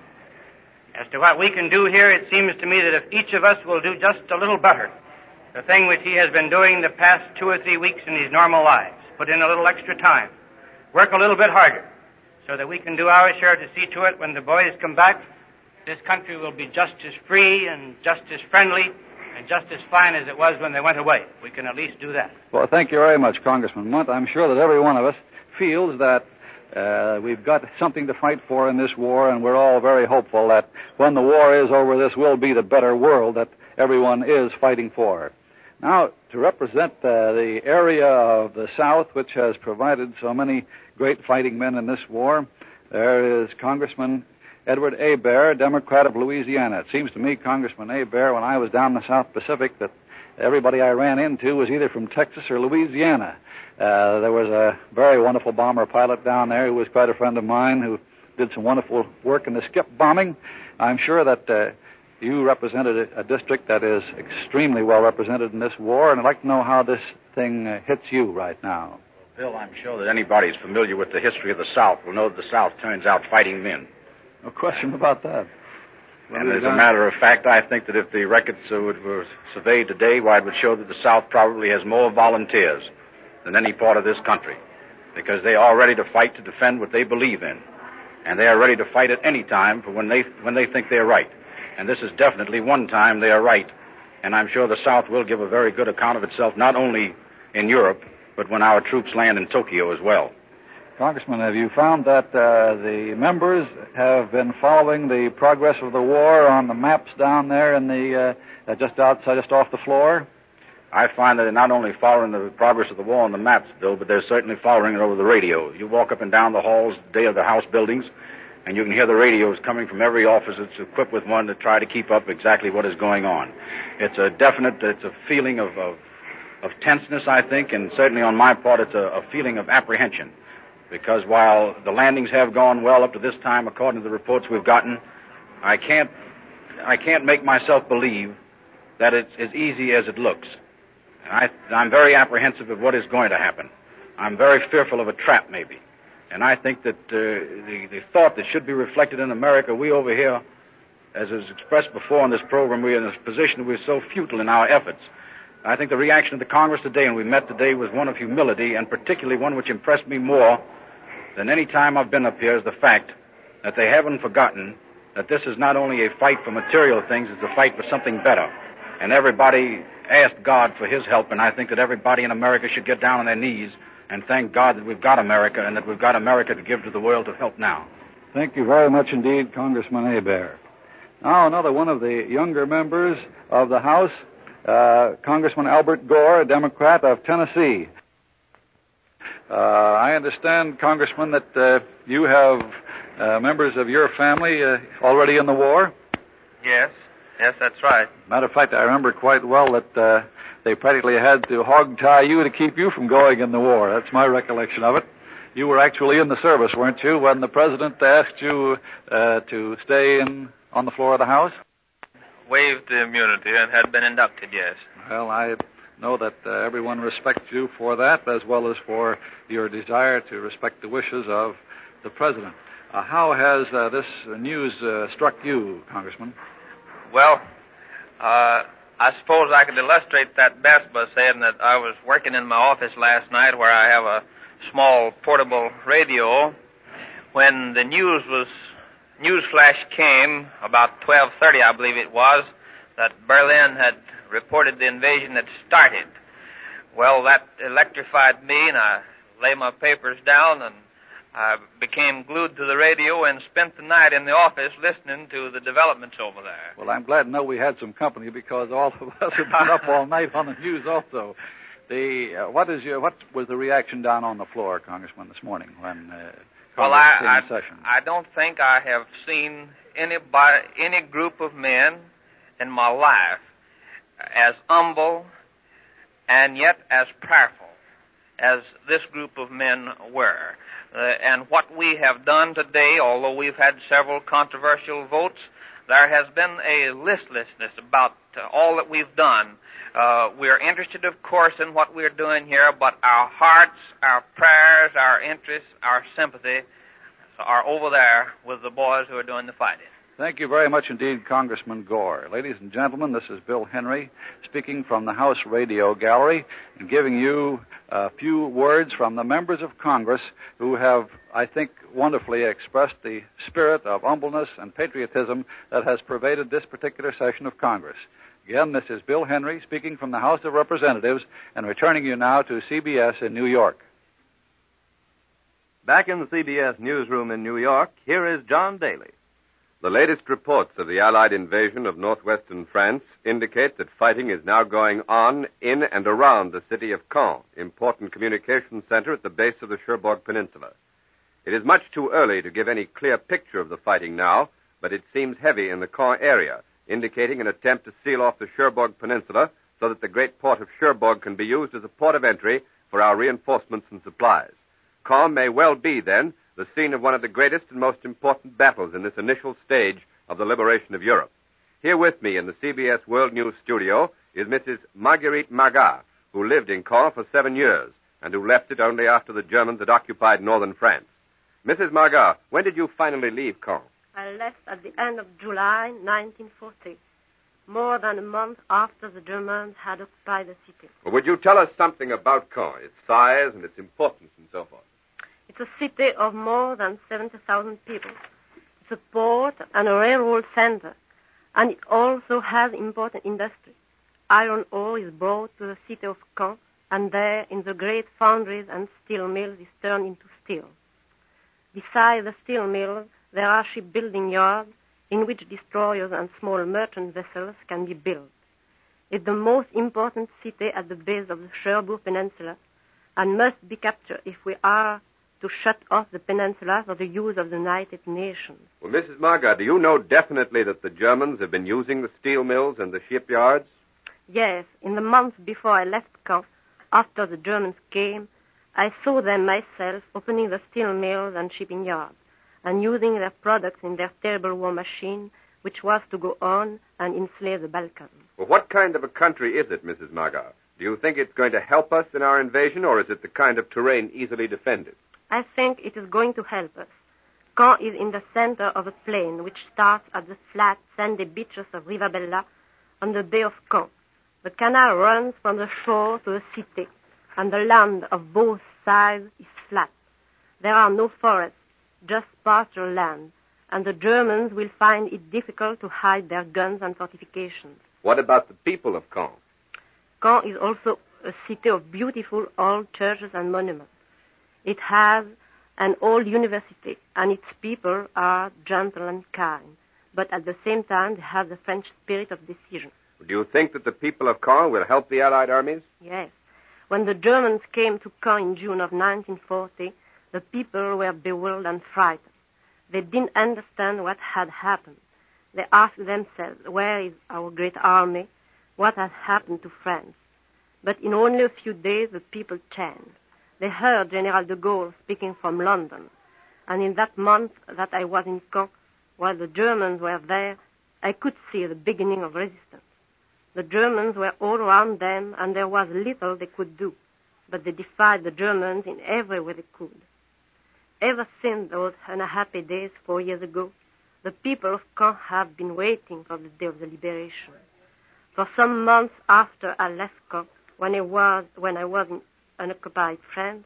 [SPEAKER 9] As to what we can do here, it seems to me that if each of us will do just a little better, the thing which he has been doing the past two or three weeks in his normal lives, put in a little extra time, work a little bit harder, so that we can do our share to see to it when the boys come back, this country will be just as free and just as friendly and just as fine as it was when they went away. We can at least do that.
[SPEAKER 5] Well, thank you very much, Congressman Munt. I'm sure that every one of us feels that uh, we've got something to fight for in this war, and we're all very hopeful that when the war is over, this will be the better world that everyone is fighting for. Now, to represent uh, the area of the South which has provided so many great fighting men in this war, there is Congressman Edward Hebert, Democrat of Louisiana. It seems to me, Congressman Hebert, when I was down in the South Pacific, that everybody I ran into was either from Texas or Louisiana. Uh, there was a very wonderful bomber pilot down there who was quite a friend of mine who did some wonderful work in the skip bombing. I'm sure that uh, you represented a, a district that is extremely well represented in this war, and I'd like to know how this thing uh, hits you right now.
[SPEAKER 10] Bill, I'm sure that anybody who's familiar with the history of the South will know that the South turns out fighting men.
[SPEAKER 5] No question about that. Well,
[SPEAKER 10] and as a matter of fact, I think that if the records uh, were surveyed today, why, it would show that the South probably has more volunteers than any part of this country, because they are ready to fight to defend what they believe in, and they are ready to fight at any time for when they when they think they're right. And this is definitely one time they are right, and I'm sure the South will give a very good account of itself, not only in Europe, but when our troops land in Tokyo as well.
[SPEAKER 5] Congressman, have you found that uh, the members have been following the progress of the war on the maps down there in the uh, just outside, just off the floor?
[SPEAKER 10] I find that they're not only following the progress of the war on the maps, Bill, but they're certainly following it over the radio. You walk up and down the halls today of the House buildings, and you can hear the radios coming from every office that's equipped with one to try to keep up exactly what is going on. It's a definite, it's a feeling of, of, of tenseness, I think, and certainly on my part, it's a, a feeling of apprehension. Because while the landings have gone well up to this time, according to the reports we've gotten, I can't, I can't make myself believe that it's as easy as it looks. And I, I'm very apprehensive of what is going to happen. I'm very fearful of a trap, maybe. And I think that uh, the, the thought that should be reflected in America, we over here, as was expressed before in this program, we're in this position we're so futile in our efforts. I think the reaction of the Congress today, and we met today, was one of humility, and particularly one which impressed me more than any time I've been up here, is the fact that they haven't forgotten that this is not only a fight for material things, it's a fight for something better. And everybody asked God for his help, and I think that everybody in America should get down on their knees and thank God that we've got America and that we've got America to give to the world to help now.
[SPEAKER 5] Thank you very much indeed, Congressman Hebert. Now, another one of the younger members of the House, uh, Congressman Albert Gore, a Democrat of Tennessee. Uh, I understand, Congressman, that uh, you have uh, members of your family uh, already in the war?
[SPEAKER 11] Yes. Yes, that's right.
[SPEAKER 5] Matter of fact, I remember quite well that uh, they practically had to hog-tie you to keep you from going in the war. That's my recollection of it. You were actually in the service, weren't you, when the President asked you uh, to stay in on the floor of the House?
[SPEAKER 11] Waived the immunity and had been inducted, yes.
[SPEAKER 5] Well, I know that uh, everyone respects you for that, as well as for your desire to respect the wishes of the President. Uh, how has uh, this news uh, struck you, Congressman?
[SPEAKER 11] Well, uh, I suppose I could illustrate that best by saying that I was working in my office last night where I have a small portable radio when the news was, news flash came about twelve thirty, I believe it was, that Berlin had reported the invasion had started. well, that electrified me, and I lay my papers down, and I became glued to the radio and spent the night in the office listening to the developments over there.
[SPEAKER 5] Well, I'm glad to know we had some company because all of us have been up all night on the news also. The uh, what is your what was the reaction down on the floor, Congressman, this morning when uh,
[SPEAKER 11] well,
[SPEAKER 5] Congress
[SPEAKER 11] I,
[SPEAKER 5] came
[SPEAKER 11] I,
[SPEAKER 5] in session?
[SPEAKER 11] I don't think I have seen anybody, any group of men in my life as humble and yet as prayerful as this group of men were. Uh, and what we have done today, although we've had several controversial votes, there has been a listlessness about uh, all that we've done. Uh, we're interested, of course, in what we're doing here, but our hearts, our prayers, our interests, our sympathy are over there with the boys who are doing the fighting.
[SPEAKER 5] Thank you very much indeed, Congressman Gore. Ladies and gentlemen, this is Bill Henry speaking from the House Radio Gallery and giving you a few words from the members of Congress who have, I think, wonderfully expressed the spirit of humbleness and patriotism that has pervaded this particular session of Congress. Again, this is Bill Henry speaking from the House of Representatives and returning you now to C B S in New York.
[SPEAKER 1] Back in the C B S newsroom in New York, here is John Daly.
[SPEAKER 12] The latest reports of the Allied invasion of northwestern France indicate that fighting is now going on in and around the city of Caen, important communications center at the base of the Cherbourg Peninsula. It is much too early to give any clear picture of the fighting now, but it seems heavy in the Caen area, indicating an attempt to seal off the Cherbourg Peninsula so that the great port of Cherbourg can be used as a port of entry for our reinforcements and supplies. Caen may well be, then, the scene of one of the greatest and most important battles in this initial stage of the liberation of Europe. Here with me in the C B S World News studio is Missus Marguerite Margat, who lived in Caen for seven years and who left it only after the Germans had occupied northern France. Missus Margat, when did you finally leave Caen?
[SPEAKER 13] I left at the end of July nineteen forty, more than a month after the Germans had occupied the city.
[SPEAKER 12] Well, would you tell us something about Caen, its size and its importance and so forth?
[SPEAKER 13] It's a city of more than seventy thousand people. It's a port and a railroad center, and it also has important industry. Iron ore is brought to the city of Caen, and there, in the great foundries and steel mills, is turned into steel. Beside the steel mills, there are shipbuilding yards in which destroyers and small merchant vessels can be built. It's the most important city at the base of the Cherbourg Peninsula, and must be captured if we are to shut off the peninsula for the use of the United Nations.
[SPEAKER 12] Well, Missus Margat, do you know definitely that the Germans have been using the steel mills and the shipyards?
[SPEAKER 13] Yes. In the month before I left Caen, after the Germans came, I saw them myself opening the steel mills and shipping yards and using their products in their terrible war machine, which was to go on and enslave the Balkans.
[SPEAKER 12] Well, what kind of a country is it, Missus Margat? Do you think it's going to help us in our invasion, or is it the kind of terrain easily defended?
[SPEAKER 13] I think it is going to help us. Caen is in the center of a plain which starts at the flat, sandy beaches of Rivabella on the Bay of Caen. The canal runs from the shore to the city, and the land of both sides is flat. There are no forests, just pasture land, and the Germans will find it difficult to hide their guns and fortifications.
[SPEAKER 12] What about the people of Caen?
[SPEAKER 13] Caen is also a city of beautiful old churches and monuments. It has an old university, and its people are gentle and kind, but at the same time they have the French spirit of decision.
[SPEAKER 12] Do you think that the people of Caen will help the Allied armies?
[SPEAKER 13] Yes. When the Germans came to Caen in June of nineteen forty, the people were bewildered and frightened. They didn't understand what had happened. They asked themselves, where is our great army? What has happened to France? But in only a few days, the people changed. They heard General de Gaulle speaking from London, and in that month that I was in Caen, while the Germans were there, I could see the beginning of resistance. The Germans were all around them, and there was little they could do, but they defied the Germans in every way they could. Ever since those unhappy days four years ago, the people of Caen have been waiting for the day of the liberation. For some months after I left Caen, when I was, when I was in unoccupied France,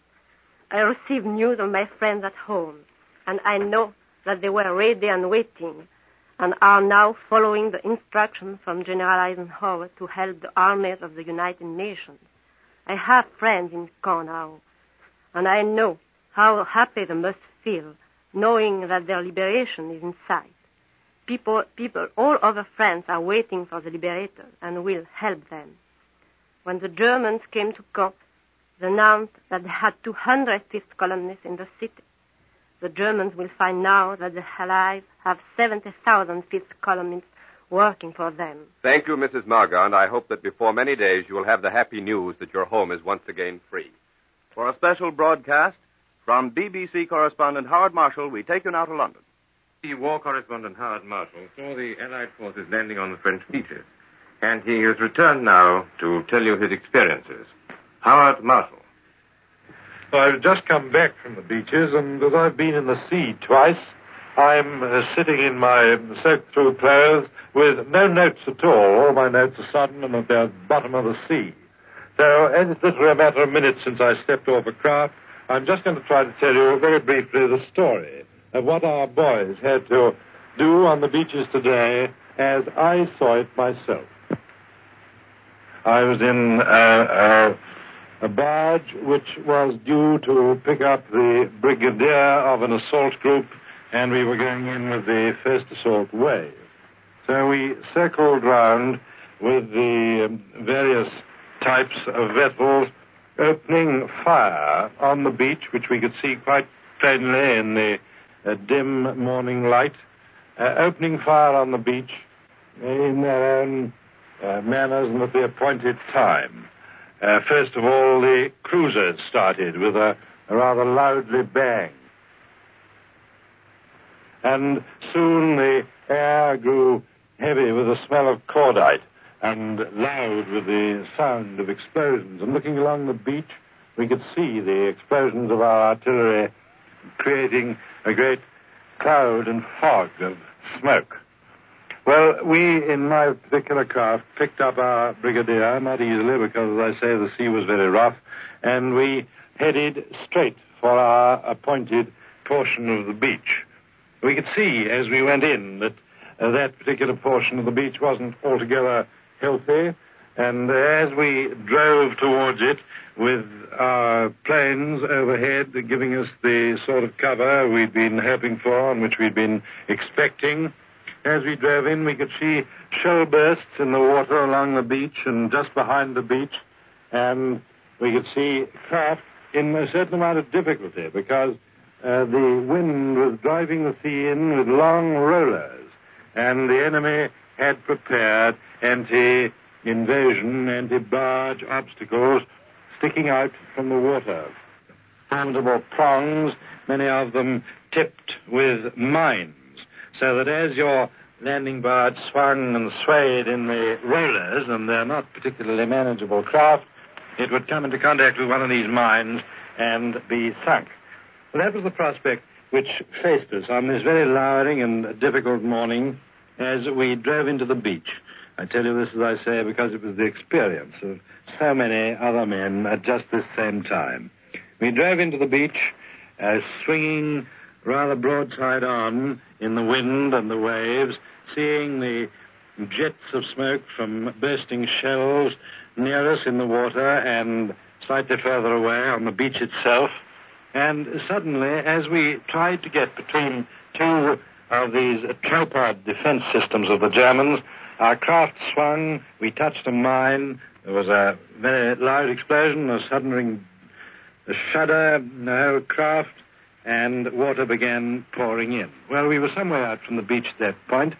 [SPEAKER 13] I received news of my friends at home, and I know that they were ready and waiting, and are now following the instructions from General Eisenhower to help the armies of the United Nations. I have friends in Caen now, and I know how happy they must feel, knowing that their liberation is in sight. People, people all over France are waiting for the liberators and will help them. When the Germans came to Caen, they announced that they had two hundred fifth columnists in the city. The Germans will find now that the Allies have seventy thousand fifth columnists working for them.
[SPEAKER 12] Thank you, Missus Margand. I hope that before many days you will have the happy news that your home is once again free.
[SPEAKER 1] For a special broadcast from B B C correspondent Howard Marshall, we take you now to London.
[SPEAKER 14] The war correspondent Howard Marshall saw the Allied forces landing on the French beaches, and he has returned now to tell you his experiences. Howard Marshall.
[SPEAKER 15] I've just come back from the beaches, and as I've been in the sea twice, I'm uh, sitting in my soaked-through clothes with no notes at all. All my notes are sodden and at the bottom of the sea. So, as it's literally a matter of minutes since I stepped off a craft, I'm just going to try to tell you very briefly the story of what our boys had to do on the beaches today as I saw it myself. I was in uh, uh, a barge which was due to pick up the brigadier of an assault group, and we were going in with the first assault wave. So we circled round with the um, various types of vessels, opening fire on the beach, which we could see quite plainly in the uh, dim morning light, uh, opening fire on the beach in their own uh, manners and at the appointed time. Uh, first of all, the cruisers started with a, a rather loudly bang. And soon the air grew heavy with the smell of cordite and loud with the sound of explosions. And looking along the beach, we could see the explosions of our artillery creating a great cloud and fog of smoke. Well, we, in my particular craft, picked up our brigadier, not easily because, as I say, the sea was very rough, and we headed straight for our appointed portion of the beach. We could see, as we went in, that uh, that particular portion of the beach wasn't altogether healthy, and uh, as we drove towards it with our planes overhead giving us the sort of cover we'd been hoping for and which we'd been expecting, as we drove in, we could see shell bursts in the water along the beach and just behind the beach, and we could see craft in a certain amount of difficulty because uh, the wind was driving the sea in with long rollers, and the enemy had prepared anti-invasion, anti-barge obstacles sticking out from the water. Formidable prongs, many of them tipped with mines, so that as your landing barge swung and swayed in the rollers, and they're not particularly manageable craft, it would come into contact with one of these mines and be sunk. Well, that was the prospect which faced us on this very lowering and difficult morning as we drove into the beach. I tell you this, as I say, because it was the experience of so many other men at just this same time. We drove into the beach, uh, swinging rather broadside on in the wind and the waves, seeing the jets of smoke from bursting shells near us in the water and slightly further away on the beach itself. And suddenly, as we tried to get between two of these tripod defense systems of the Germans, our craft swung, we touched a mine, there was a very loud explosion, a sudden a shudder in the whole craft, and water began pouring in. Well, we were somewhere out from the beach at that point.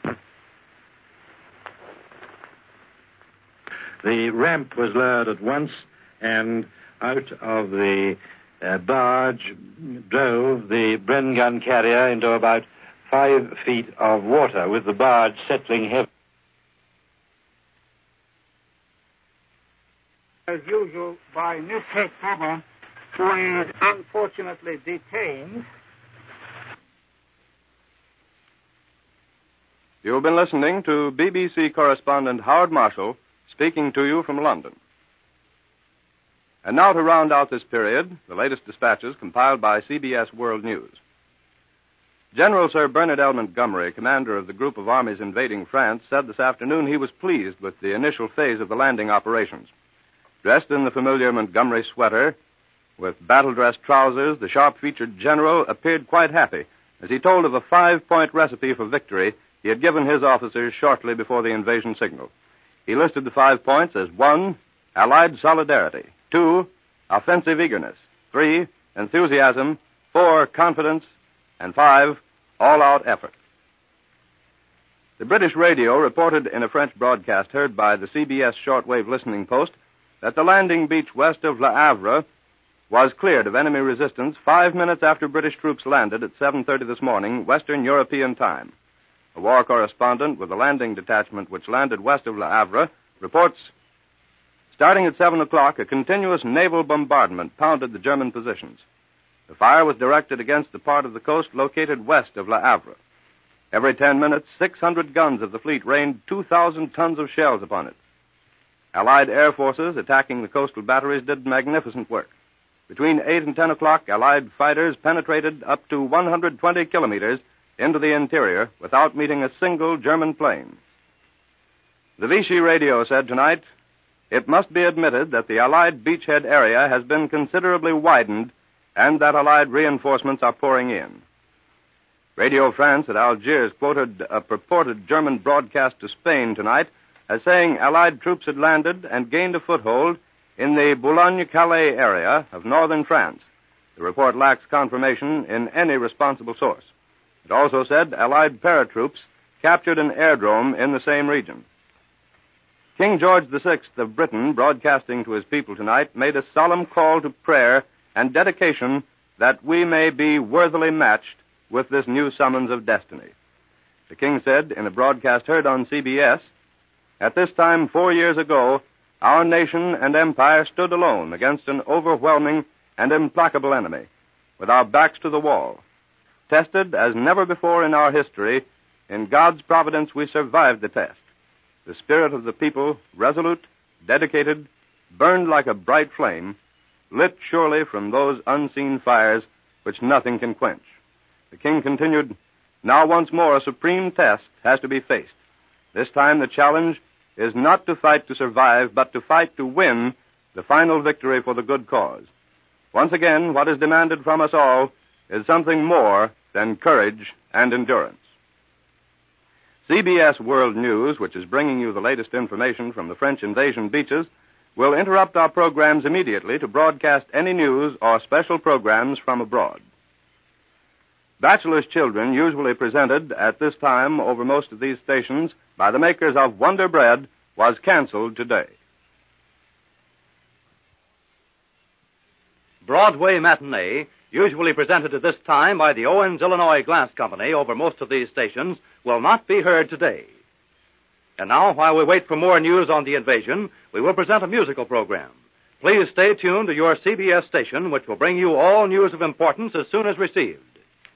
[SPEAKER 15] The ramp was lowered at once, and out of the uh, barge drove the Bren gun carrier into about five feet of water, with the barge settling heavily.
[SPEAKER 16] As usual, by newspaper, who is unfortunately detained.
[SPEAKER 1] You've been listening to B B C correspondent Howard Marshall speaking to you from London. And now to round out this period, the latest dispatches compiled by C B S World News. General Sir Bernard L. Montgomery, commander of the group of armies invading France, said this afternoon he was pleased with the initial phase of the landing operations. Dressed in the familiar Montgomery sweater, with battle-dress trousers, the sharp-featured general appeared quite happy as he told of a five-point recipe for victory he had given his officers shortly before the invasion signal. He listed the five points as one, Allied solidarity, two, offensive eagerness, three, enthusiasm, four, confidence, and five, all-out effort. The British radio reported in a French broadcast heard by the C B S shortwave listening post that the landing beach west of Le Havre was cleared of enemy resistance five minutes after British troops landed at seven thirty this morning, Western European time. A war correspondent with the landing detachment which landed west of Le Havre reports, starting at seven o'clock, a continuous naval bombardment pounded the German positions. The fire was directed against the part of the coast located west of Le Havre. Every ten minutes, six hundred guns of the fleet rained two thousand tons of shells upon it. Allied air forces attacking the coastal batteries did magnificent work. Between eight and ten o'clock, Allied fighters penetrated up to one hundred twenty kilometers into the interior without meeting a single German plane. The Vichy radio said tonight, it must be admitted that the Allied beachhead area has been considerably widened and that Allied reinforcements are pouring in. Radio France at Algiers quoted a purported German broadcast to Spain tonight as saying Allied troops had landed and gained a foothold in the Boulogne-Calais area of northern France. The report lacks confirmation in any responsible source. It also said Allied paratroops captured an airdrome in the same region. King George the Sixth of Britain, broadcasting to his people tonight, made a solemn call to prayer and dedication that we may be worthily matched with this new summons of destiny. The king said in a broadcast heard on C B S, at this time four years ago, our nation and empire stood alone against an overwhelming and implacable enemy, with our backs to the wall. Tested as never before in our history, in God's providence we survived the test. The spirit of the people, resolute, dedicated, burned like a bright flame, lit surely from those unseen fires which nothing can quench. The king continued, now once more a supreme test has to be faced. This time the challenge is not to fight to survive, but to fight to win the final victory for the good cause. Once again, what is demanded from us all is something more than courage and endurance. C B S World News, which is bringing you the latest information from the French invasion beaches, will interrupt our programs immediately to broadcast any news or special programs from abroad. Bachelor's Children, usually presented at this time over most of these stations by the makers of Wonder Bread, was canceled today.
[SPEAKER 17] Broadway Matinee, usually presented at this time by the Owens, Illinois Glass Company over most of these stations, will not be heard today. And now, while we wait for more news on the invasion, we will present a musical program. Please stay tuned to your C B S station, which will bring you all news of importance as soon as received.